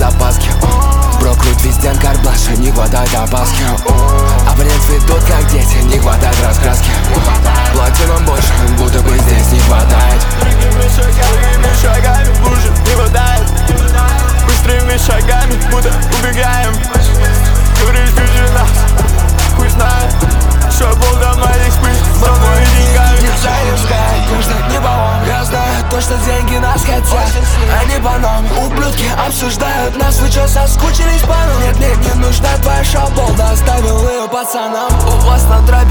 запаски. Бро, круть везде карблаша, не хватает опаски. Абонент ведут как дети, не хватает раскраски. Платим нам больше, будто бы здесь не хватает. Другими шагами уже не хватает. Быстрыми шагами будто убегаем. Говоришь, бежи нас, хуй знает. Что был до моих вспышек, мной и деньгами. Нельзя искать, нужно не баллон. Я знаю то, что деньги нас хотят, они по нам. Ублюдки обсуждают нас, вы чё соскучились по нам? Нет, не нужна твоя шаболда, оставил ее пацанам. У вас на дробе